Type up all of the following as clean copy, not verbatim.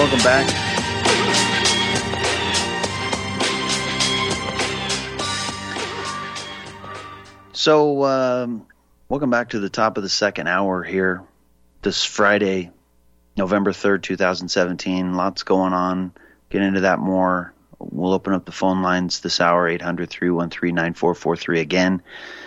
welcome back. So, welcome back to the top of the second hour here. This Friday, November 3rd, 2017. Lots going on. Get into that more. We'll open up the phone lines this hour, 800-313-9443. Again,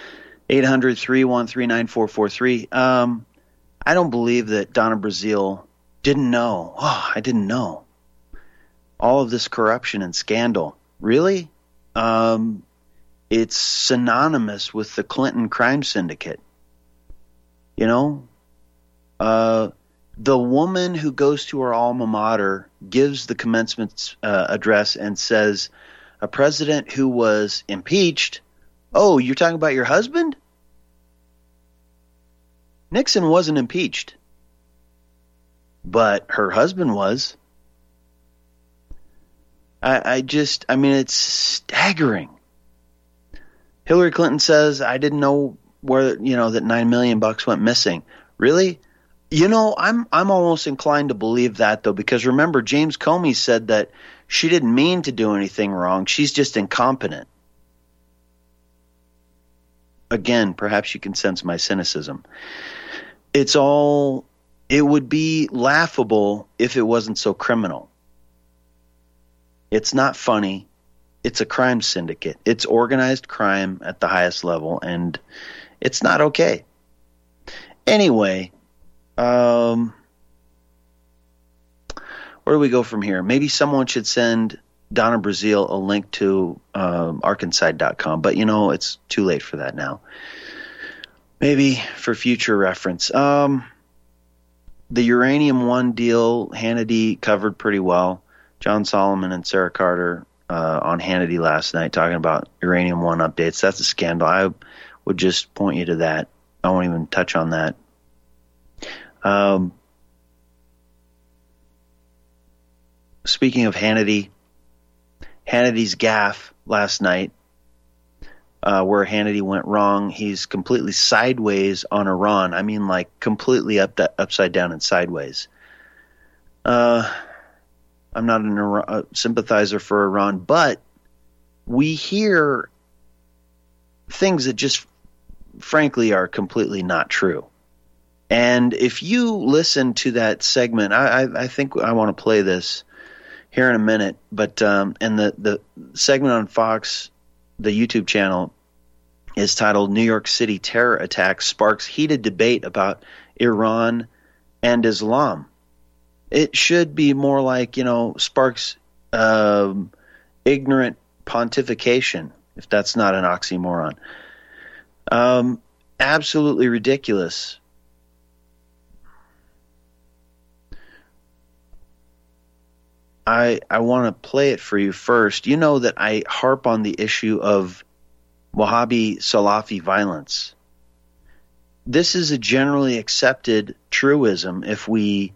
800-313-9443. I don't believe that Donna Brazile didn't know. Oh, I didn't know. All of this corruption and scandal. Really? It's synonymous with the Clinton crime syndicate. You know? The woman who goes to her alma mater, gives the commencement address and says, a president who was impeached. Oh, you're talking about your husband? Nixon wasn't impeached, but her husband was. I mean, it's staggering. Hillary Clinton says, I didn't know where, that $9 million went missing. Really? I'm almost inclined to believe that, though, because remember, James Comey said that she didn't mean to do anything wrong. She's just incompetent. Again, perhaps you can sense my cynicism. It would be laughable if it wasn't so criminal. It's not funny. It's a crime syndicate. It's organized crime at the highest level, and it's not okay. Anyway, where do we go from here? Maybe someone should send Donna Brazile a link to Arkanside.com, but it's too late for that now. Maybe for future reference. The Uranium One deal, Hannity covered pretty well. John Solomon and Sarah Carter on Hannity last night talking about Uranium One updates. That's a scandal. I would just point you to that. I won't even touch on that. Speaking of Hannity's gaffe last night, where Hannity went wrong, he's completely sideways on Iran. I mean, like completely upside down and sideways. I'm not a sympathizer for Iran, but we hear things that just frankly are completely not true. And if you listen to that segment, I think I want to play this here in a minute, but and the segment on Fox, the YouTube channel, is titled New York City Terror Attack Sparks Heated Debate About Iran and Islam. It should be more like, sparks ignorant pontification, if that's not an oxymoron. Absolutely ridiculous. I want to play it for you first. You know that I harp on the issue of Wahhabi Salafi violence. This is a generally accepted truism. If we,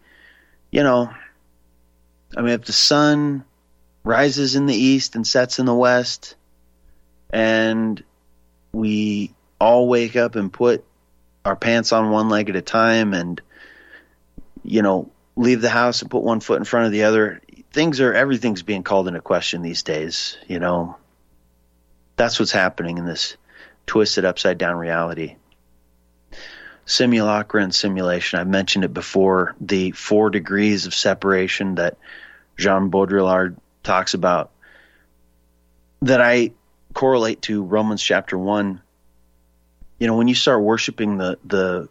if the sun rises in the east and sets in the west, and we all wake up and put our pants on one leg at a time and, leave the house and put one foot in front of the other, everything's being called into question these days. That's what's happening in this twisted upside down reality. Simulacra and simulation. I've mentioned it before, the 4 degrees of separation that Jean Baudrillard talks about, that I correlate to Romans chapter 1. When you start worshiping the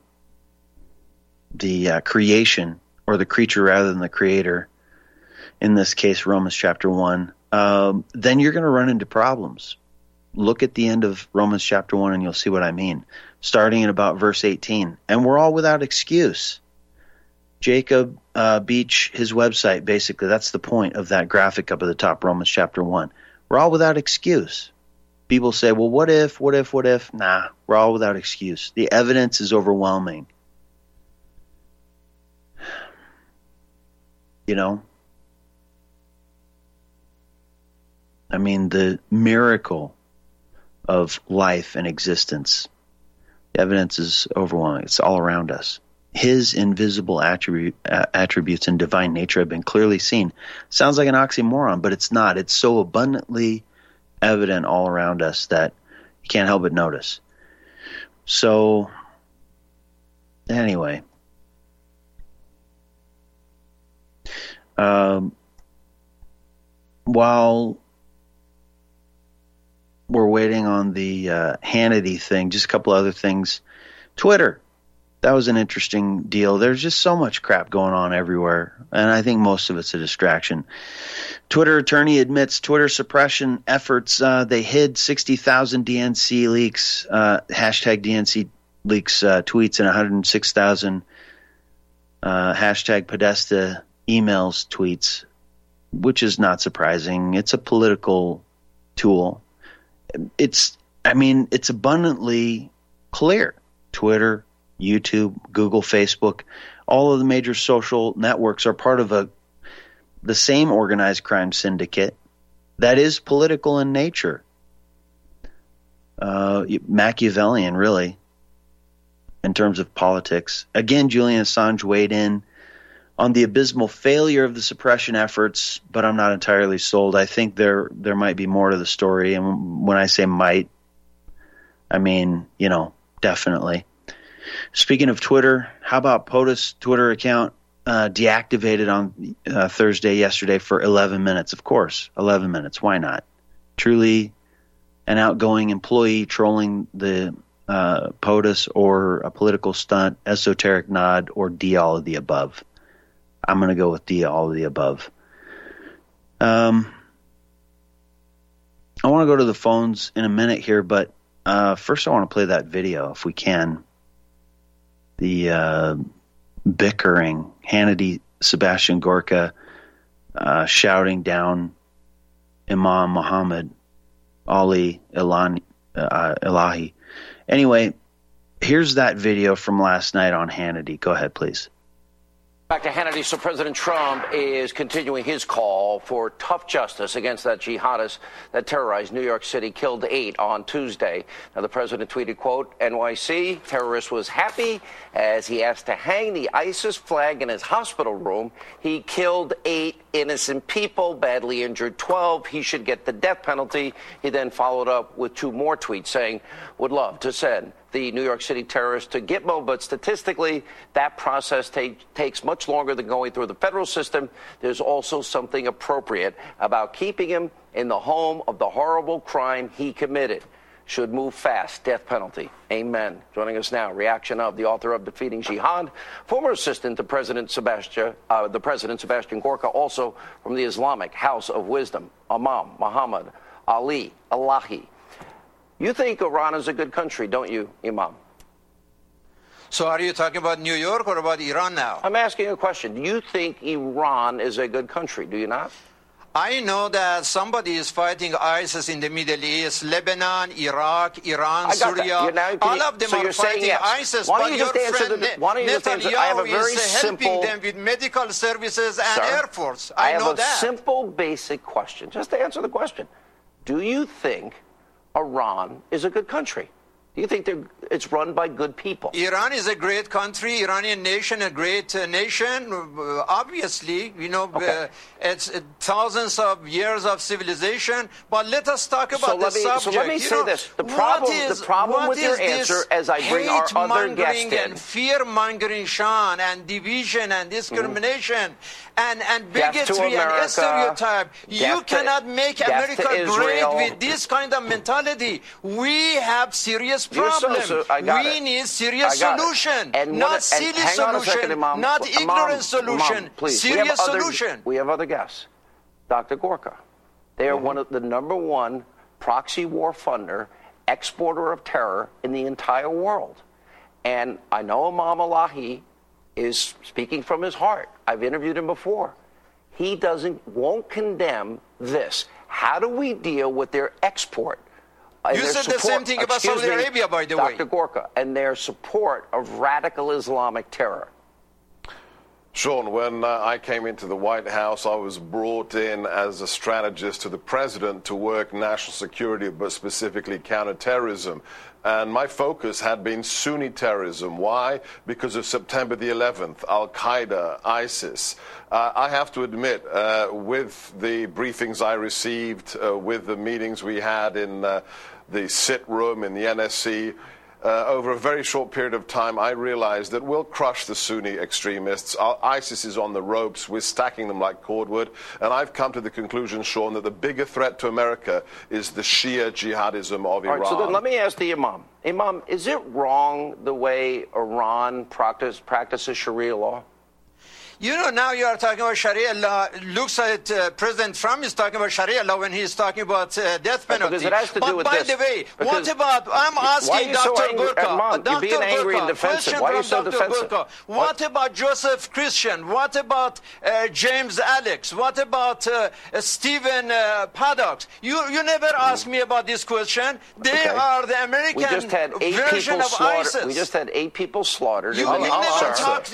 creation, or the creature rather than the creator, in this case Romans chapter 1, then you're going to run into problems. Look at the end of Romans chapter 1 and you'll see what I mean, starting at about verse 18. And we're all without excuse. Jacob Beach, his website, basically, that's the point of that graphic up at the top, Romans chapter 1. We're all without excuse. People say, well, what if? Nah, we're all without excuse. The evidence is overwhelming. The miracle of life and existence. The evidence is overwhelming. It's all around us. his invisible attributes and divine nature have been clearly seen. Sounds like an oxymoron, but it's not. It's so abundantly evident all around us that you can't help but notice. So, anyway, while we're waiting on the Hannity thing, just a couple other things. Twitter, that was an interesting deal. There's just so much crap going on everywhere, and I think most of it's a distraction. Twitter attorney admits Twitter suppression efforts. They hid 60,000 DNC leaks, hashtag DNC leaks tweets, and 106,000 hashtag Podesta emails tweets, which is not surprising. It's a political tool. It's abundantly clear. Twitter, YouTube, Google, Facebook, all of the major social networks are part of the same organized crime syndicate that is political in nature. Machiavellian, really, in terms of politics. Again, Julian Assange weighed in on the abysmal failure of the suppression efforts, but I'm not entirely sold. I think there might be more to the story, and when I say might, I mean, definitely. Speaking of Twitter, how about POTUS Twitter account deactivated on Thursday, yesterday, for 11 minutes? Of course, 11 minutes. Why not? Truly an outgoing employee trolling the POTUS, or a political stunt, esoteric nod, or D, all of the above. I'm going to go with D, all of the above. I want to go to the phones in a minute here, but first I want to play that video, if we can. The bickering, Hannity, Sebastian Gorka shouting down Imam Muhammad Ali Elahi. Anyway, here's that video from last night on Hannity. Go ahead, please. Back to Hannity. So President Trump is continuing his call for tough justice against that jihadist that terrorized New York City, killed 8 on Tuesday. Now, the president tweeted, quote, NYC terrorist was happy as he asked to hang the ISIS flag in his hospital room. He killed 8 innocent people, badly injured 12. He should get the death penalty. He then followed up with 2 more tweets saying, would love to send the New York City terrorist to Gitmo, but statistically, that process takes much longer than going through the federal system. There's also something appropriate about keeping him in the home of the horrible crime he committed. Should move fast. Death penalty. Amen. Joining us now, reaction of the author of Defeating Jihad, former assistant to President Sebastian Gorka, also from the Islamic House of Wisdom, Imam Muhammad Ali Elahi. You think Iran is a good country, don't you, Imam? So are you talking about New York or about Iran now? I'm asking a question. Do you think Iran is a good country? Do you not? I know that somebody is fighting ISIS in the Middle East, Lebanon, Iraq, Iran, Syria. All of them are fighting ISIS. Why don't you just answer Netanyahu I have a very helping them with medical services and Air Force. I know that. I have a simple, basic question. Just to answer the question. Do you think Iran is a good country? Do you think it's run by good people? Iran is a great country. Iranian nation, a great nation. Obviously, it's thousands of years of civilization. But let us talk about the subject. So let me say this. The problem with your answer, as I bring our other guest in, fear-mongering, Sean, and division and discrimination and bigotry and stereotype. You cannot make America great with this kind of mentality. We have serious problem. We need serious solution, not silly solution, not ignorant solution, serious solution. We have other guests. Dr. Gorka. They are one of the #1 proxy war funder, exporter of terror in the entire world. And I know Imam Elahi is speaking from his heart. I've interviewed him before. He won't condemn this. How do we deal with their export? You said the same thing about Saudi Arabia, by the way. Dr. Gorka, and their support of radical Islamic terror. Sean, when I came into the White House, I was brought in as a strategist to the president to work national security, but specifically counterterrorism. And my focus had been Sunni terrorism. Why? Because of September the 11th, Al-Qaeda, ISIS. I have to admit, with the briefings I received, with the meetings we had in the sit room in the NSC, over a very short period of time, I realized that we'll crush the Sunni extremists. ISIS is on the ropes. We're stacking them like cordwood. And I've come to the conclusion, Sean, that the bigger threat to America is the Shia jihadism of Iran. All right, so then let me ask the Imam. Imam, is it wrong the way Iran practices Sharia law? You know, now you are talking about Sharia law. Looks like President Trump is talking about Sharia law when he's talking about death penalty. Because it has to do with this. By the way, what about, I'm asking Dr. Gurkha. You're being angry and defensive. Why are you so defensive? What about Joseph Christian? What about James Alex? What about Stephen Paddock? You never asked me about this question. They are the American version of ISIS. We just had 8 people slaughtered. You never called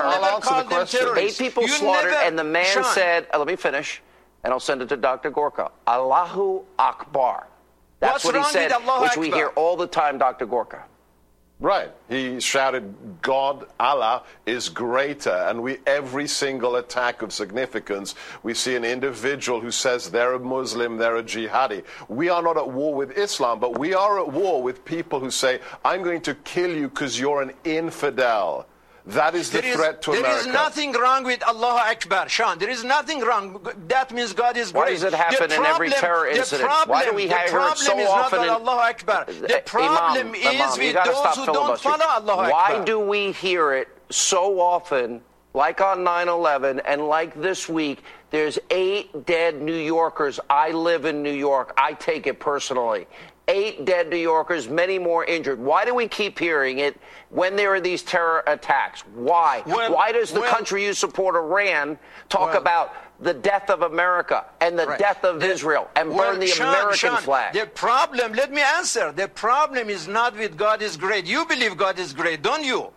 them terrorists. 8 people slaughtered, and the man said, let me finish, and I'll send it to Dr. Gurkha. Allahu Akbar. That's what he said, which we hear all the time, Dr. Gurkha. Right. He shouted, God, Allah is greater. And every single attack of significance, we see an individual who says they're a Muslim, they're a jihadi. We are not at war with Islam, but we are at war with people who say, I'm going to kill you because you're an infidel. That is the threat to America. There is nothing wrong with Allahu Akbar, Sean. There is nothing wrong. That means God is great. Why does it happen in every terror incident? Why do we hear it so often? Allahu Akbar. The problem is with those who don't follow Allahu Akbar. Why do we hear it so often, like on 9/11 and like this week? There's 8 dead New Yorkers. I live in New York. I take it personally. 8 dead New Yorkers, many more injured. Why do we keep hearing it when there are these terror attacks? Why? Why does the country you support, Iran, talk about the death of America and the death of Israel and burn the American flag? The problem, let me answer. The problem is not with God is great. You believe God is great, don't you?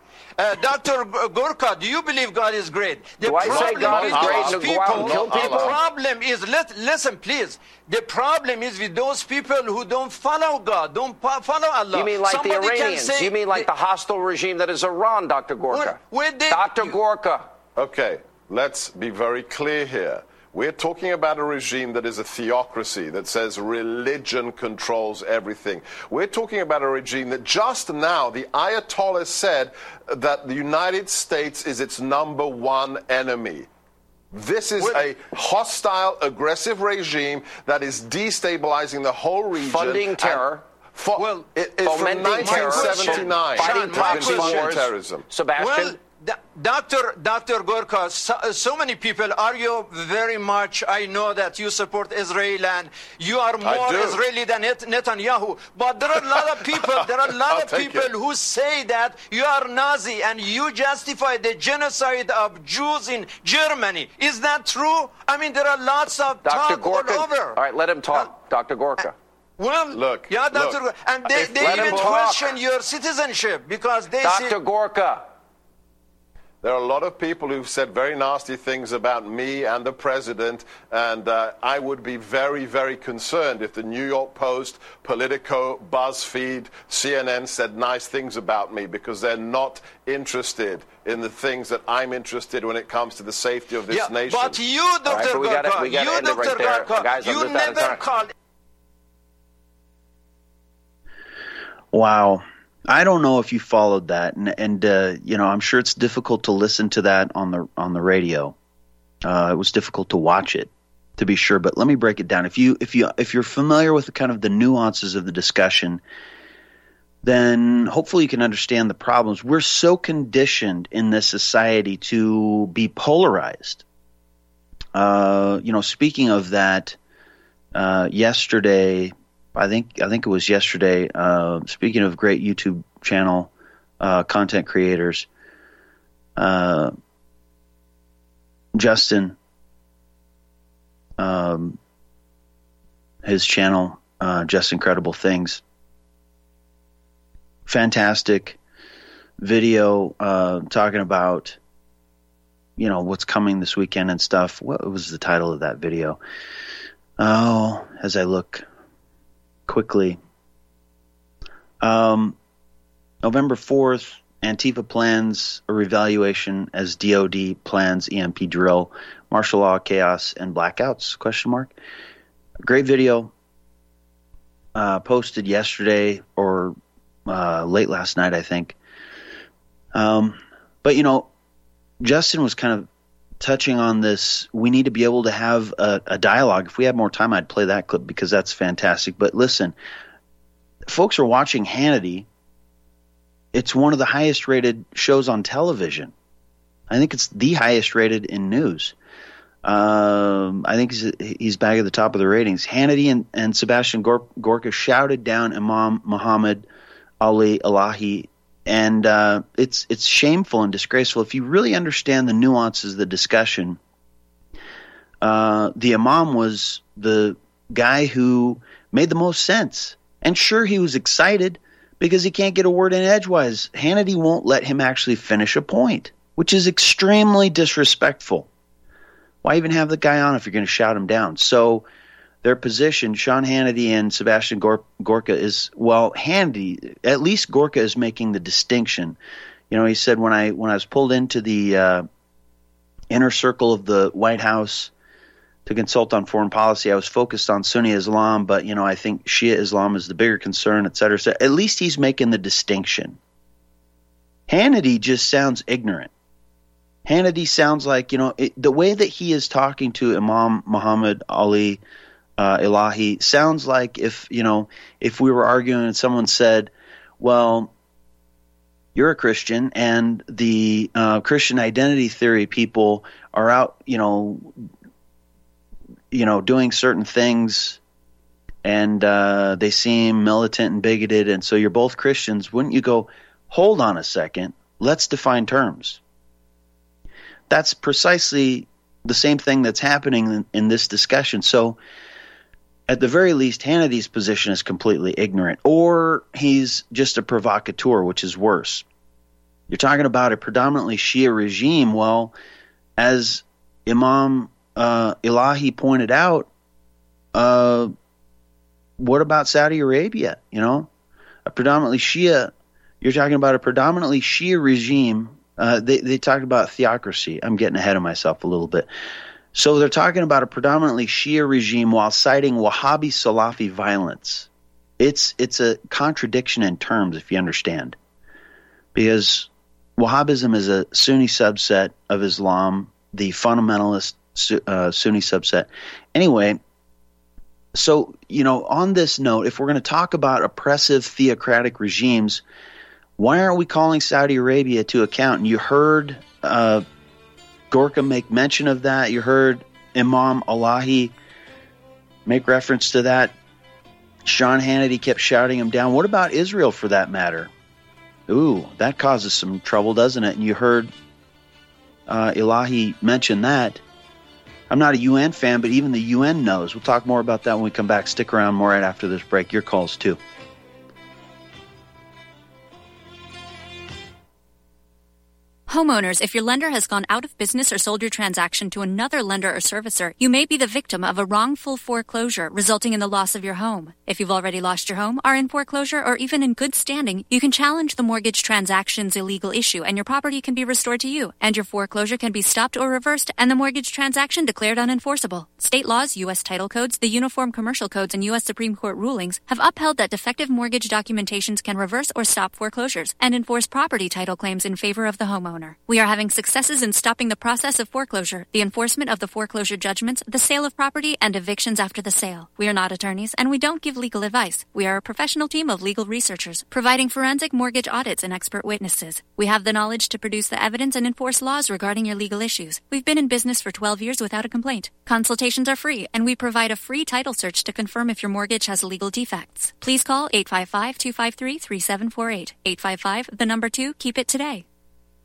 Dr. Gurkha, do you believe God is great? Do I say God is great to go out and kill people? The problem is, listen please, the problem is with those people who don't follow God, don't follow Allah. You mean like the Iranians? You mean like the hostile regime that is Iran, Dr. Gurkha? Dr. Gurkha. Okay, let's be very clear here. We're talking about a regime that is a theocracy, that says religion controls everything. We're talking about a regime that just now, the Ayatollah said that the United States is its number 1 enemy. This is a hostile, aggressive regime that is destabilizing the whole region. Funding terror. From 1979. Fighting proxy wars. Terrorism. Sebastian? Dr. Gurkha, so many people argue very much. I know that you support Israel and you are more Israeli than Netanyahu. But there are a lot of people, who say that you are Nazi and you justify the genocide of Jews in Germany. Is that true? I mean, there are lots of talk all over. All right, let him talk, Dr. Gurkha. Look, Dr. Gurkha. And they even question your citizenship because they say... Dr. Gurkha. There are a lot of people who've said very nasty things about me and the president, and I would be very, very concerned if the New York Post, Politico, BuzzFeed, CNN said nice things about me, because they're not interested in the things that I'm interested in when it comes to the safety of this nation. But you, Dr. Gurkha, you never called... Wow. I don't know if you followed that, and you know, I'm sure it's difficult to listen to that on the radio. It was difficult to watch it, to be sure. But let me break it down. If you're familiar with the nuances of the discussion, then hopefully you can understand the problems. We're so conditioned in this society to be polarized. You know, speaking of that, yesterday. I think it was yesterday. Speaking of great YouTube channel content creators, Justin, his channel, Just Incredible Things, fantastic video talking about what's coming this weekend and stuff. What was the title of that video? Oh, as I look quickly. November 4th, Antifa plans a revaluation as DOD plans EMP drill, martial law, chaos, and blackouts, ? Great video posted yesterday or late last night, I think. But, Justin was kind of touching on this. We need to be able to have a dialogue. If we had more time, I'd play that clip because that's fantastic. But listen, folks are watching Hannity. It's one of the highest rated shows on television. I think it's the highest rated in news. I think he's back at the top of the ratings. Hannity and Sebastian Gorka shouted down Imam Muhammad Ali Elahi, and it's shameful and disgraceful. If you really understand the nuances of the discussion, the Imam was the guy who made the most sense. And sure, he was excited because he can't get a word in edgewise. Hannity won't let him actually finish a point, which is extremely disrespectful. Why even have the guy on if you're going to shout him down? So their position, Sean Hannity and Sebastian Gorka, is, well, Hannity, at least Gorka is making the distinction. He said, when I was pulled into the inner circle of the White House to consult on foreign policy, I was focused on Sunni Islam, but, I think Shia Islam is the bigger concern, et cetera. So at least he's making the distinction. Hannity just sounds ignorant. Hannity sounds like, the way that he is talking to Imam Muhammad Ali Elahi sounds like if we were arguing and someone said, well, you're a Christian and the Christian identity theory people are out, doing certain things, and they seem militant and bigoted, and so you're both Christians. Wouldn't you go, hold on a second, let's define terms? That's precisely the same thing that's happening in this discussion. So at the very least, Hannity's position is completely ignorant, or he's just a provocateur, which is worse. You're talking about a predominantly Shia regime. Well, as Imam Elahi pointed out, what about Saudi Arabia? A predominantly Shia. You're talking about a predominantly Shia regime. They talked about theocracy. I'm getting ahead of myself a little bit. So they're talking about a predominantly Shia regime while citing Wahhabi Salafi violence. It's a contradiction in terms, if you understand, because Wahhabism is a Sunni subset of Islam, the fundamentalist Sunni subset. Anyway, so, on this note, if we're going to talk about oppressive theocratic regimes, why aren't we calling Saudi Arabia to account? And you heard Gorka make mention of that. You heard Imam Elahi make reference to that. Sean Hannity kept shouting him down. What about Israel, for that matter? Ooh, that causes some trouble, doesn't it? And you heard Elahi mention that. I'm not a UN fan, but even the UN knows. We'll talk more about that when we come back. Stick around more right after this break. Your calls, too. Homeowners, if your lender has gone out of business or sold your transaction to another lender or servicer, you may be the victim of a wrongful foreclosure resulting in the loss of your home. If you've already lost your home, are in foreclosure, or even in good standing, you can challenge the mortgage transaction's illegal issue and your property can be restored to you, and your foreclosure can be stopped or reversed and the mortgage transaction declared unenforceable. State laws, U.S. title codes, the Uniform Commercial Codes, and U.S. Supreme Court rulings have upheld that defective mortgage documentations can reverse or stop foreclosures and enforce property title claims in favor of the homeowner. We are having successes in stopping the process of foreclosure, the enforcement of the foreclosure judgments, the sale of property, and evictions after the sale. We are not attorneys, and we don't give legal advice. We are a professional team of legal researchers, providing forensic mortgage audits and expert witnesses. We have the knowledge to produce the evidence and enforce laws regarding your legal issues. We've been in business for 12 years without a complaint. Consultations are free, and we provide a free title search to confirm if your mortgage has legal defects. Please call 855-253-3748. 855, the number 2, keep it today.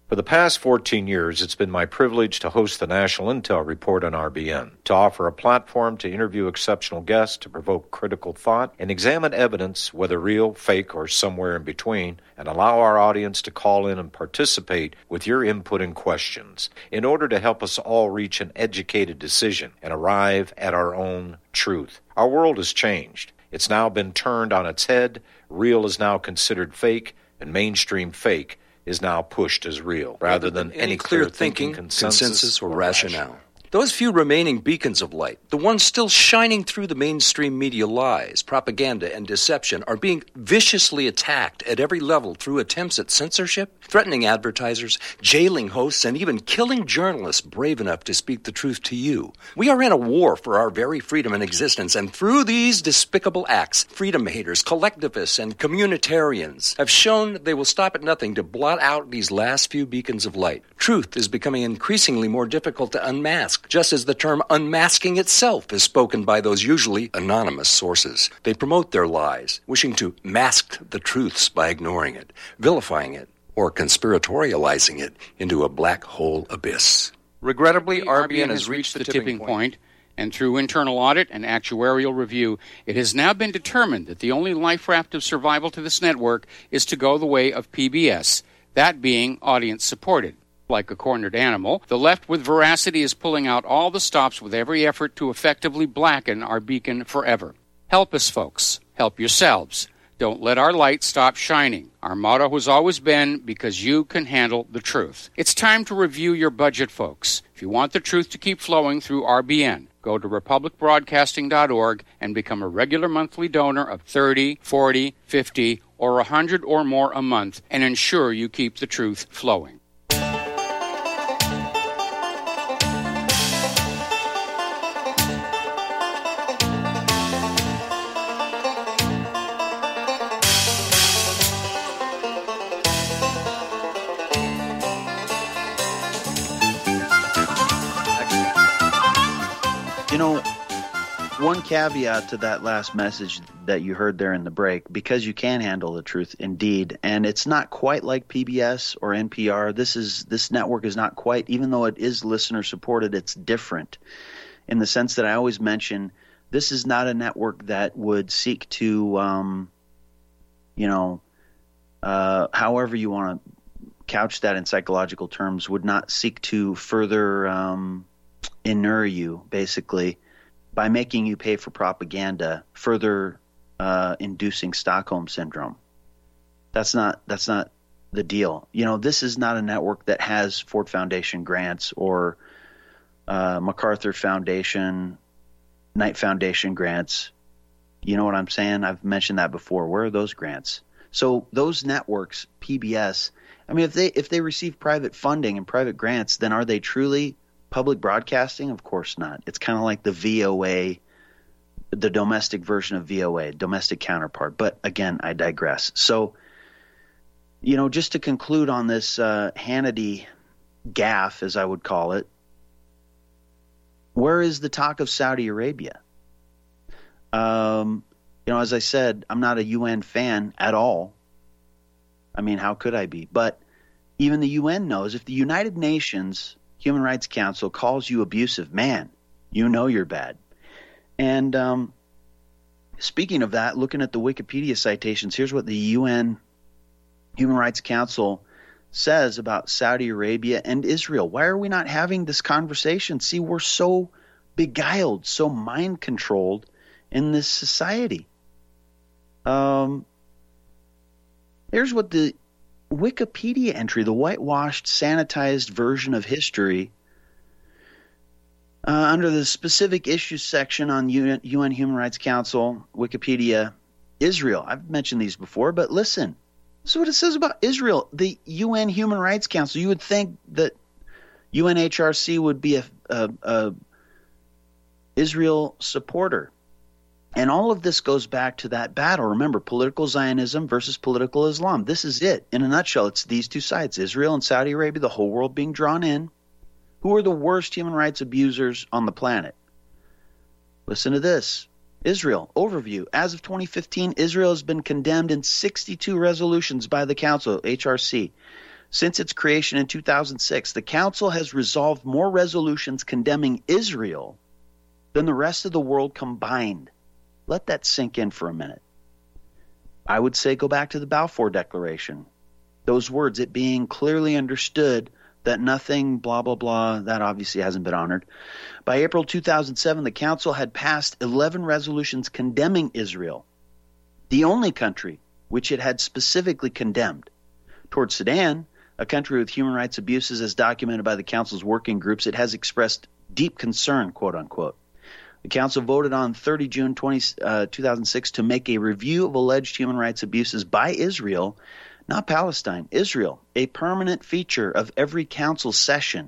For the past 14 years, it's been my privilege to host the National Intel Report on RBN, to offer a platform to interview exceptional guests, to provoke critical thought, and examine evidence, whether real, fake, or somewhere in between, and allow our audience to call in and participate with your input and questions in order to help us all reach an educated decision and arrive at our own truth. Our world has changed. It's now been turned on its head. Real is now considered fake, and mainstream fake is now pushed as real, rather than any clear thinking, consensus, or rationale. Those few remaining beacons of light, the ones still shining through the mainstream media lies, propaganda, and deception, are being viciously attacked at every level through attempts at censorship, threatening advertisers, jailing hosts, and even killing journalists brave enough to speak the truth to you. We are in a war for our very freedom and existence, and through these despicable acts, freedom haters, collectivists, and communitarians have shown they will stop at nothing to blot out these last few beacons of light. Truth is becoming increasingly more difficult to unmask, just as the term unmasking itself is spoken by those usually anonymous sources. They promote their lies, wishing to mask the truths by ignoring it, vilifying it, or conspiratorializing it into a black hole abyss. Regrettably, RBN has reached the tipping point, and through internal audit and actuarial review, it has now been determined that the only life raft of survival to this network is to go the way of PBS, that being audience-supported. Like a cornered animal, the left with veracity is pulling out all the stops with every effort to effectively blacken our beacon forever. Help us, folks. Help yourselves. Don't let our light stop shining. Our motto has always been, because you can handle the truth. It's time to review your budget, folks. If you want the truth to keep flowing through RBN, go to republicbroadcasting.org and become a regular monthly donor of $30, $40, $50, or $100 or more a month, and ensure you keep the truth flowing. One caveat to that last message that you heard there in the break, because you can handle the truth, indeed, and it's not quite like PBS or NPR. This network is not quite, even though it is listener supported, it's different in the sense that I always mention this is not a network that would seek to, however you want to couch that in psychological terms, would not seek to further inure you, basically, by making you pay for propaganda, further inducing Stockholm syndrome. That's not the deal. This is not a network that has Ford Foundation grants or MacArthur Foundation, Knight Foundation grants. You know what I'm saying? I've mentioned that before. Where are those grants? So those networks, PBS, I mean, if they receive private funding and private grants, then are they truly public broadcasting? Of course not. It's kind of like the VOA, the domestic version of VOA, domestic counterpart. But again, I digress. So, just to conclude on this Hannity gaffe, as I would call it, where is the talk of Saudi Arabia? As I said, I'm not a UN fan at all. I mean, how could I be? But even the UN knows if the United Nations Human Rights Council calls you abusive, man, you know you're bad. And speaking of that, looking at the Wikipedia citations, here's what the UN Human Rights Council says about Saudi Arabia and Israel. Why are we not having this conversation? See, we're so beguiled, so mind-controlled in this society. Here's what the Wikipedia entry, the whitewashed, sanitized version of history, under the specific issues section on UN Human Rights Council, Wikipedia, Israel. I've mentioned these before, but listen. This is what it says about Israel. The UN Human Rights Council, you would think that UNHRC would be a Israel supporter. And all of this goes back to that battle. Remember, political Zionism versus political Islam. This is it. In a nutshell, it's these two sides, Israel and Saudi Arabia, the whole world being drawn in. Who are the worst human rights abusers on the planet? Listen to this. Israel, overview. As of 2015, Israel has been condemned in 62 resolutions by the Council, HRC, Since its creation in 2006, the Council has resolved more resolutions condemning Israel than the rest of the world combined. Let that sink in for a minute. I would say go back to the Balfour Declaration. Those words, it being clearly understood that nothing, blah, blah, blah, that obviously hasn't been honored. By April 2007, the Council had passed 11 resolutions condemning Israel, the only country which it had specifically condemned. Towards Sudan, a country with human rights abuses as documented by the Council's working groups, it has expressed deep concern, quote unquote. The Council voted on 30 June 2006 to make a review of alleged human rights abuses by Israel, not Palestine, Israel, a permanent feature of every Council session.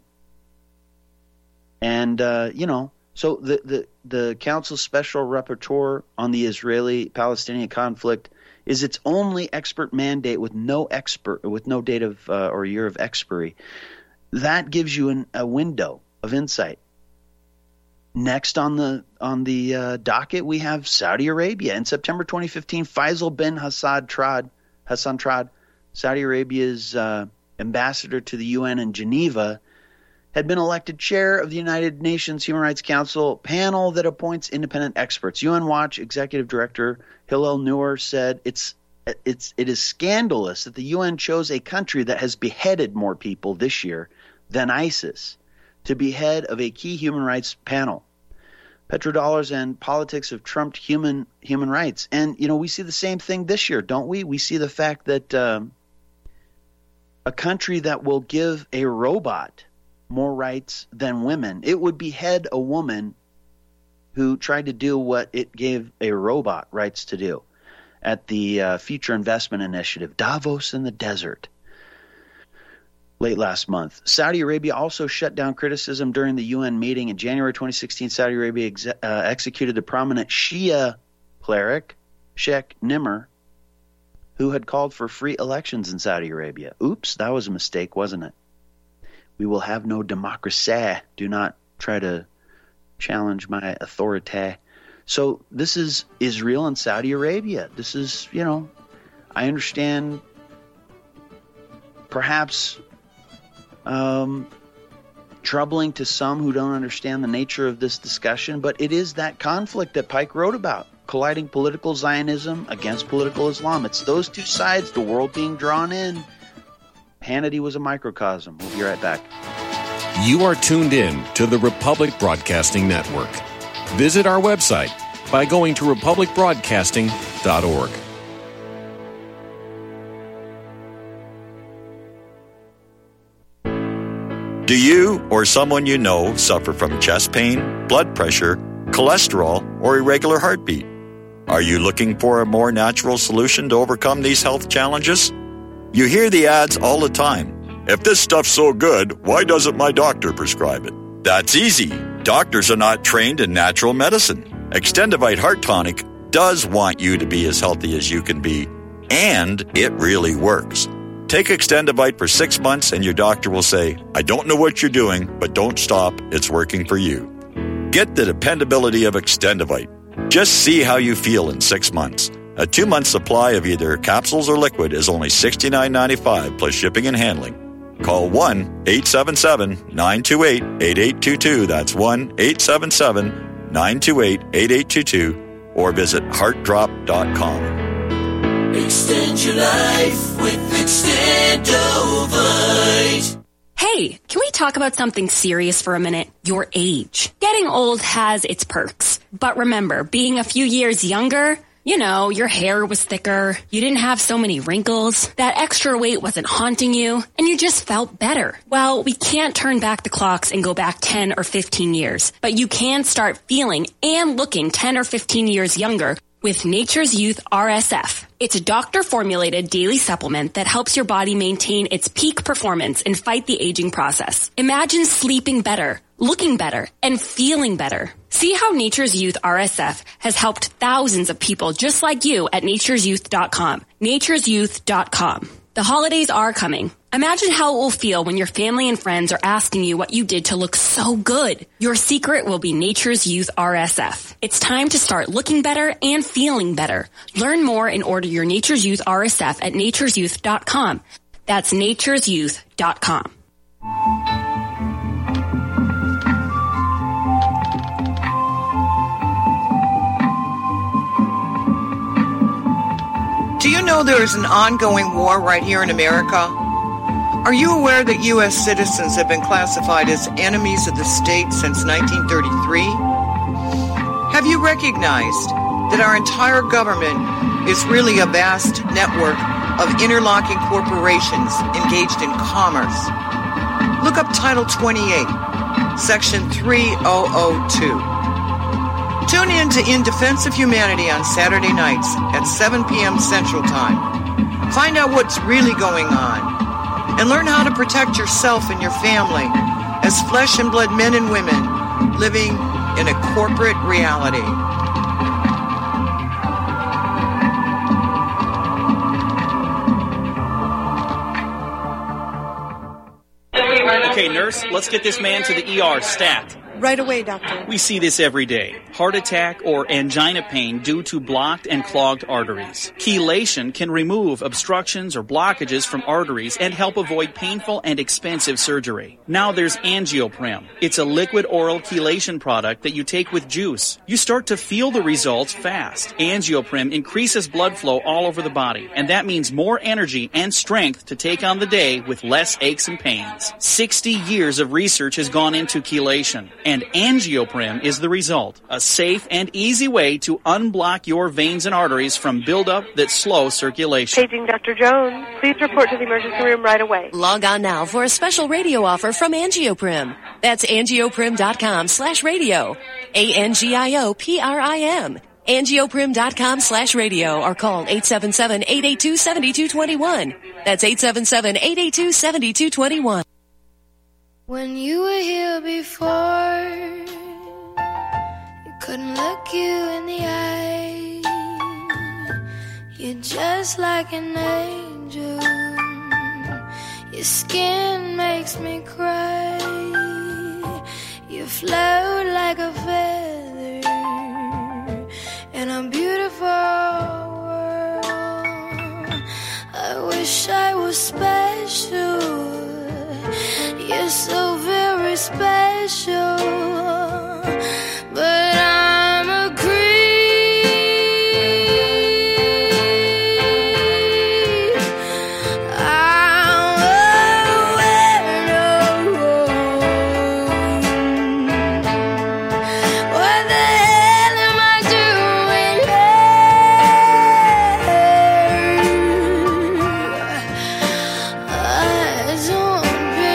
And, so the Council's special rapporteur on the Israeli-Palestinian conflict is its only expert mandate with no date of or year of expiry. That gives you a window of insight. Next on the docket, we have Saudi Arabia. In September 2015, Faisal bin Hassan Trad, Saudi Arabia's ambassador to the UN in Geneva, had been elected chair of the United Nations Human Rights Council panel that appoints independent experts. UN Watch Executive Director Hillel Neuer said it is scandalous that the UN chose a country that has beheaded more people this year than ISIS to be head of a key human rights panel. Petrodollars and politics have trumped human rights. And, we see the same thing this year, don't we? We see the fact that a country that will give a robot more rights than women, it would behead a woman who tried to do what it gave a robot rights to do at the Future Investment Initiative, Davos in the desert, late last month. Saudi Arabia also shut down criticism during the UN meeting. In January 2016, Saudi Arabia executed a prominent Shia cleric, Sheikh Nimr, who had called for free elections in Saudi Arabia. Oops, that was a mistake, wasn't it? We will have no democracy. Do not try to challenge my authority. So this is Israel and Saudi Arabia. This is, I understand perhaps troubling to some who don't understand the nature of this discussion, but it is that conflict that Pike wrote about, colliding political Zionism against political Islam. It's those two sides, the world being drawn in. Hannity was a microcosm. We'll be right back. You are tuned in to the Republic Broadcasting Network. Visit our website by going to republicbroadcasting.org. Do you or someone you know suffer from chest pain, blood pressure, cholesterol, or irregular heartbeat? Are you looking for a more natural solution to overcome these health challenges? You hear the ads all the time. If this stuff's so good, why doesn't my doctor prescribe it? That's easy. Doctors are not trained in natural medicine. Extendivite Heart Tonic does want you to be as healthy as you can be, and it really works. Take Extendivite for 6 months and your doctor will say, I don't know what you're doing, but don't stop. It's working for you. Get the dependability of Extendivite. Just see how you feel in 6 months. A 2-month supply of either capsules or liquid is only $69.95 plus shipping and handling. Call 1-877-928-8822. That's 1-877-928-8822. Or visit heartdrop.com. Extend your life with Extendovite. Hey, can we talk about something serious for a minute? Your age. Getting old has its perks. But remember, being a few years younger, your hair was thicker, you didn't have so many wrinkles, that extra weight wasn't haunting you, and you just felt better. Well, we can't turn back the clocks and go back 10 or 15 years, but you can start feeling and looking 10 or 15 years younger with Nature's Youth RSF. It's a doctor-formulated daily supplement that helps your body maintain its peak performance and fight the aging process. Imagine sleeping better, looking better, and feeling better. See how Nature's Youth RSF has helped thousands of people just like you at naturesyouth.com. Naturesyouth.com. The holidays are coming. Imagine how it will feel when your family and friends are asking you what you did to look so good. Your secret will be Nature's Youth RSF. It's time to start looking better and feeling better. Learn more and order your Nature's Youth RSF at naturesyouth.com. That's naturesyouth.com. Do you know there is an ongoing war right here in America? Are you aware that U.S. citizens have been classified as enemies of the state since 1933? Have you recognized that our entire government is really a vast network of interlocking corporations engaged in commerce? Look up Title 28, Section 3002. Tune in to In Defense of Humanity on Saturday nights at 7 p.m. Central Time. Find out what's really going on and learn how to protect yourself and your family as flesh and blood men and women living in a corporate reality. Okay, nurse, let's get this man to the ER stat. Right away, doctor. We see this every day. Heart attack or angina pain due to blocked and clogged arteries. Chelation can remove obstructions or blockages from arteries and help avoid painful and expensive surgery. Now there's Angioprim. It's a liquid oral chelation product that you take with juice. You start to feel the results fast. Angioprim increases blood flow all over the body, and that means more energy and strength to take on the day with less aches and pains. 60 years of research has gone into chelation, and Angioprim is the result. A safe and easy way to unblock your veins and arteries from buildup that slow circulation. Paging Dr. Jones. Please report to the emergency room right away. Log on now for a special radio offer from Angioprim. That's angioprim.com/radio. ANGIOPRIM. Angioprim.com/radio or call 877-882-7221. That's 877-882-7221. When you were here before, you couldn't look you in the eye. You're just like an angel. Your skin makes me cry. You float like a feather in a beautiful world. I wish I was special. You're so very special, but I'm a creep. I'm a weirdo. What the hell am I doing here? I don't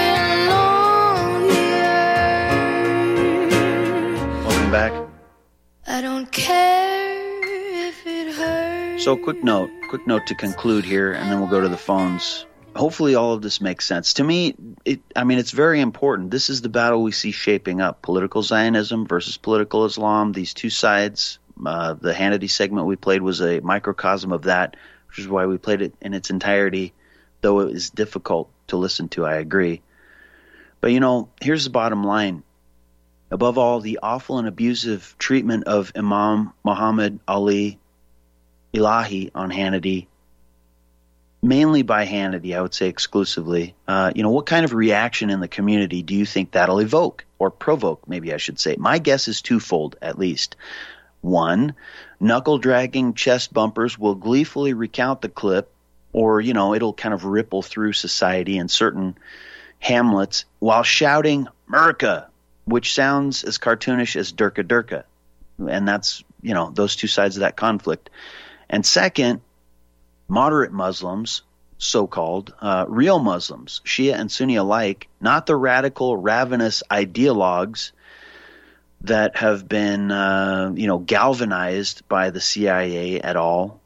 back. I don't care if it hurts. So quick note to conclude here, and then we'll go to the phones. Hopefully all of this makes sense. To me, it's very important. This is the battle we see shaping up. Political Zionism versus political Islam. These two sides, the Hannity segment we played was a microcosm of that, which is why we played it in its entirety, though it is difficult to listen to, I agree. But, here's the bottom line. Above all, the awful and abusive treatment of Imam Muhammad Ali Elahi on Hannity, mainly by Hannity, I would say exclusively. What kind of reaction in the community do you think that'll evoke or provoke, maybe I should say? My guess is twofold, at least. One, knuckle-dragging chest bumpers will gleefully recount the clip, or, it'll kind of ripple through society in certain hamlets while shouting, "America," which sounds as cartoonish as Durka Durka. And that's, those two sides of that conflict. And second, moderate Muslims, so-called, real Muslims, Shia and Sunni alike, not the radical, ravenous ideologues that have been, galvanized by the CIA at all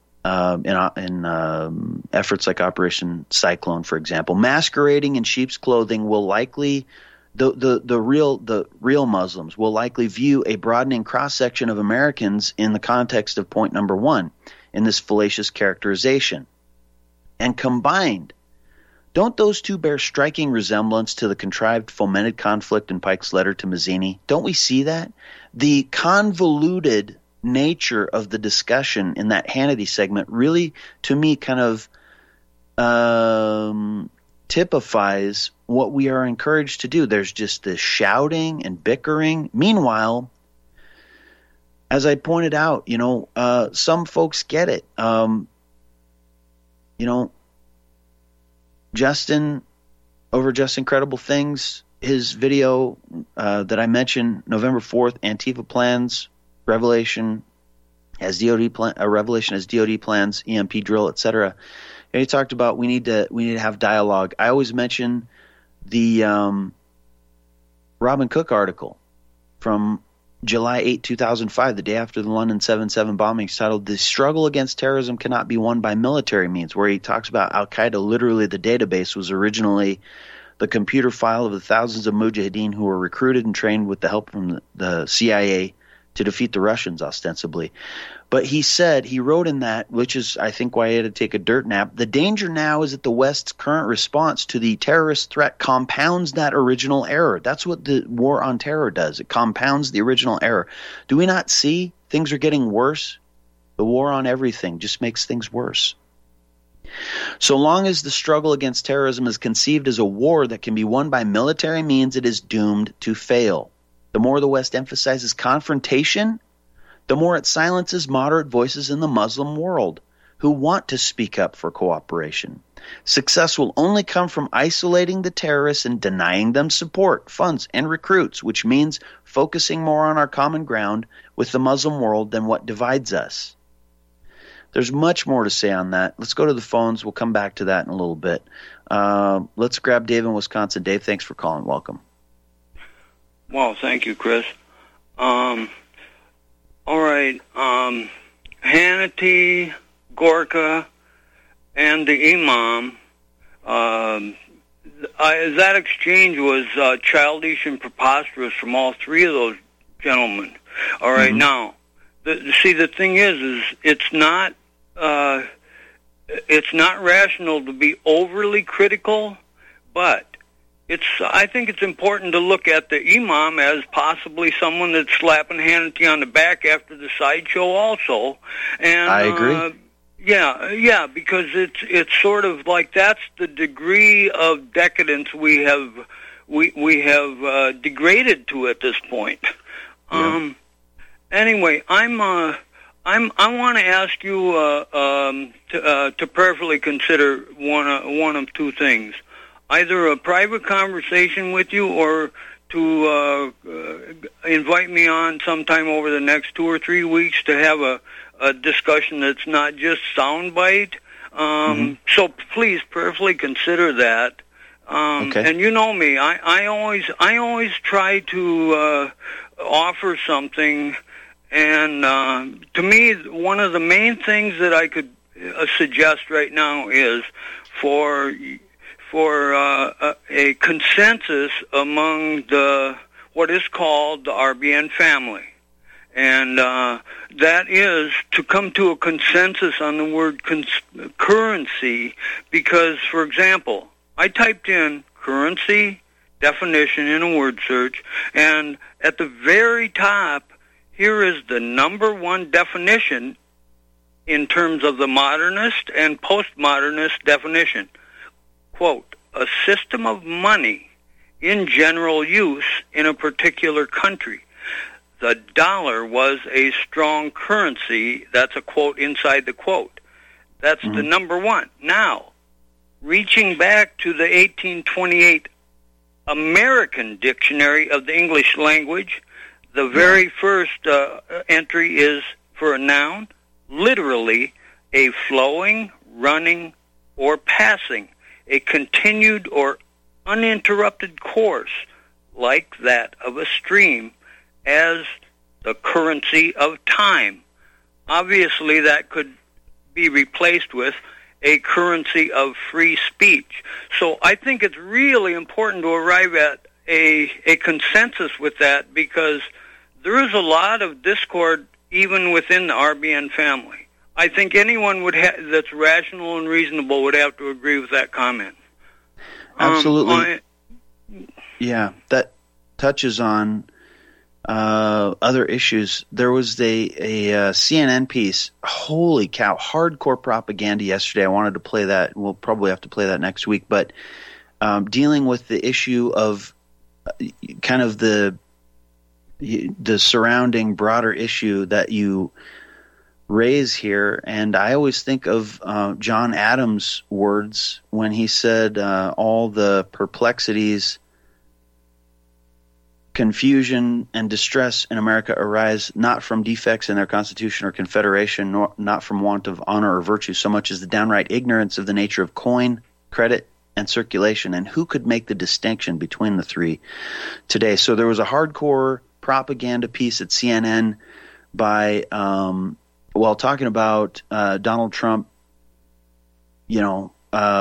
in efforts like Operation Cyclone, for example. Masquerading in sheep's clothing will likely the real Muslims will likely view a broadening cross-section of Americans in the context of point number one in this fallacious characterization. And combined, don't those two bear striking resemblance to the contrived fomented conflict in Pike's letter to Mazzini? Don't we see that? The convoluted nature of the discussion in that Hannity segment really, to me, kind of typifies what we are encouraged to do. There's just this shouting and bickering. Meanwhile, as I pointed out, some folks get it. Justin, over Just Incredible Things, his video that I mentioned, November 4th, Antifa plans, Revelation as DOD plans, EMP drill, etc. And he talked about we need to have dialogue. I always mention the Robin Cook article from July 8, 2005, the day after the London 7/7 bombings, titled "The Struggle Against Terrorism Cannot Be Won by Military Means," where he talks about Al-Qaeda. Literally, the database was originally the computer file of the thousands of mujahideen who were recruited and trained with the help from the CIA to defeat the Russians, ostensibly. But he wrote in that, which is, I think, why he had to take a dirt nap, the danger now is that the West's current response to the terrorist threat compounds that original error. That's what the war on terror does. It compounds the original error. Do we not see things are getting worse? The war on everything just makes things worse. So long as the struggle against terrorism is conceived as a war that can be won by military means, it is doomed to fail. The more the West emphasizes confrontation, the more it silences moderate voices in the Muslim world who want to speak up for cooperation. Success will only come from isolating the terrorists and denying them support, funds, and recruits, which means focusing more on our common ground with the Muslim world than what divides us. There's much more to say on that. Let's go to the phones. We'll come back to that in a little bit. Let's grab Dave in Wisconsin. Dave, thanks for calling. Welcome. Well, thank you, Chris. All right. Hannity, Gorka, and the Imam, that exchange was childish and preposterous from all three of those gentlemen. All right, now, the thing is it's not rational to be overly critical, but I think it's important to look at the Imam as possibly someone that's slapping Hannity on the back after the sideshow also. And I agree. Yeah, because it's sort of like that's the degree of decadence we have degraded to at this point. Yeah. Anyway, I want to ask you to prayerfully consider one of two things. Either a private conversation with you or to invite me on sometime over the next 2 or 3 weeks to have a discussion that's not just soundbite. So please prayerfully consider that. Okay. And you know me, I always try to offer something. And to me, one of the main things that I could suggest right now is for a consensus among what is called the RBN family. And that is to come to a consensus on the word currency, because, for example, I typed in currency definition in a word search, and at the very top, here is the number one definition in terms of the modernist and postmodernist definition. Quote, a system of money in general use in a particular country. The dollar was a strong currency. That's a quote inside the quote. That's the number one. Now, reaching back to the 1828 American Dictionary of the English Language, the very first entry is for a noun, literally a flowing, running, or passing, a continued or uninterrupted course like that of a stream as the currency of time. Obviously, that could be replaced with a currency of free speech. So I think it's really important to arrive at a consensus with that, because there is a lot of discord even within the RBN family. I think anyone that's rational and reasonable would have to agree with that comment. Absolutely. Yeah, that touches on other issues. There was a CNN piece. Holy cow! Hardcore propaganda yesterday. I wanted to play that. We'll probably have to play that next week. But dealing with the issue of kind of the surrounding broader issue that you raise here, and I always think of John Adams' words when he said, "All the perplexities, confusion, and distress in America arise not from defects in their Constitution or Confederation, nor not from want of honor or virtue, so much as the downright ignorance of the nature of coin, credit, and circulation." And who could make the distinction between the three today? So there was a hardcore propaganda piece at CNN by, talking about Donald Trump, the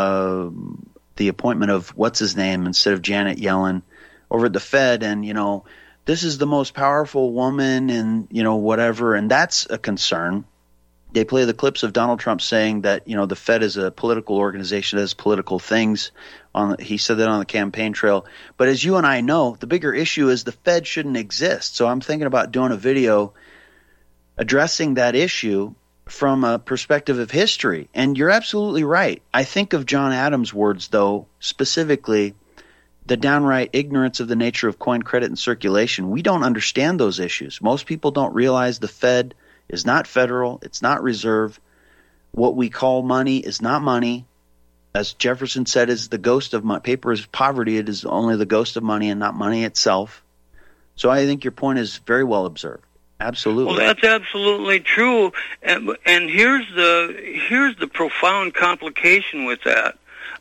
appointment of what's his name instead of Janet Yellen over at the Fed, and this is the most powerful woman, and whatever, and that's a concern. They play the clips of Donald Trump saying that the Fed is a political organization that does political things. He said that on the campaign trail. But as you and I know, the bigger issue is the Fed shouldn't exist. So I'm thinking about doing a video addressing that issue from a perspective of history. And you're absolutely right. I think of John Adams' words, though, specifically, the downright ignorance of the nature of coin, credit, and circulation. We don't understand those issues. Most people don't realize the Fed is not federal. It's not reserve. What we call money is not money. As Jefferson said, is the ghost of money. Paper is poverty. It is only the ghost of money and not money itself. So I think your point is very well observed. Absolutely. Well, that's absolutely true. And here's the profound complication with that.